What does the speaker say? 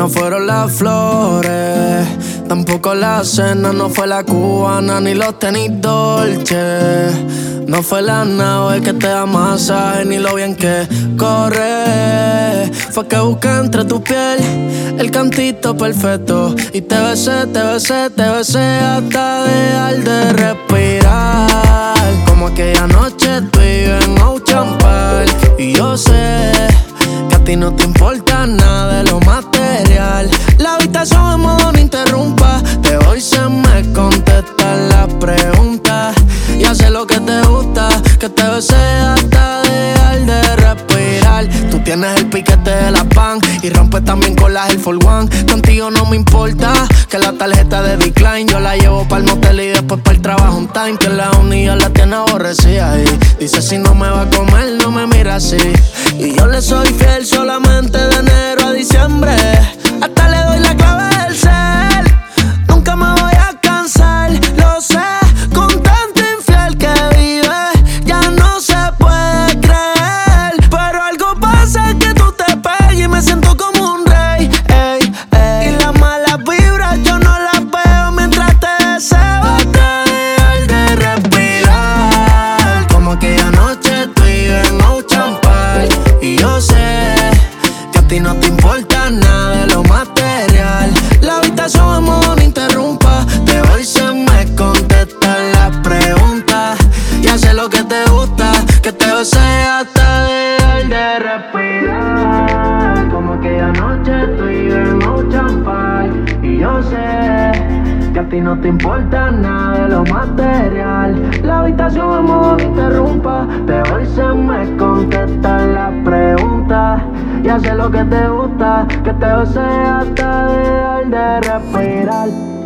No fueron las flores, tampoco la cena, no fue la cubana ni los tenis Dolce. No fue la nave que te da masaje ni lo bien que corre. Fue que busqué entre tu piel el cantito perfecto y te besé, te besé, te besé hasta dejar de respirar. Como aquella noche tú y yo en Ocean Park. Y yo sé que a ti no te importa nada de lo material. La habitación en modo no interrumpa. De hoy se me contestan las preguntas. Y hace lo que te gusta, que te besé hasta dejar de respirar. Tú tienes el piquete de la pan y rompes también con las Air Force One. Contigo no me importa que la tarjeta de decline yo la llevo pa'l motel y después pa'l trabajo on time. Que la unidad la tiene aborrecida y dice si no me va a comer no me mira así. Y yo le soy fiel solamente de enero a diciembre. Hasta le doy la clave del cel. Nunca me voy a cansar, lo sé. Con tanto infiel que vive, ya no se puede creer. Pero algo pasa que tú te pegas y me siento como un rey, ey, ey. Y las malas vibras yo no las veo mientras te deseo. Hasta dejar de respirar. Como aquella noche tú y yo en Ocean Park. Y yo sé que a ti no te importa nada de lo material. La habitación en modo no interrumpa. De hoy se me contestan las preguntas. Y hace lo que te gusta, que te besé hasta dejar de respirar. Como aquella noche tú y yo en Ocean Park. Y yo sé que a ti no te importa nada de lo material. La habitación en modo no interrumpa. De hoy se me contestan las preguntas. Y hace lo que te gusta, que te besé hasta dejar de respirar.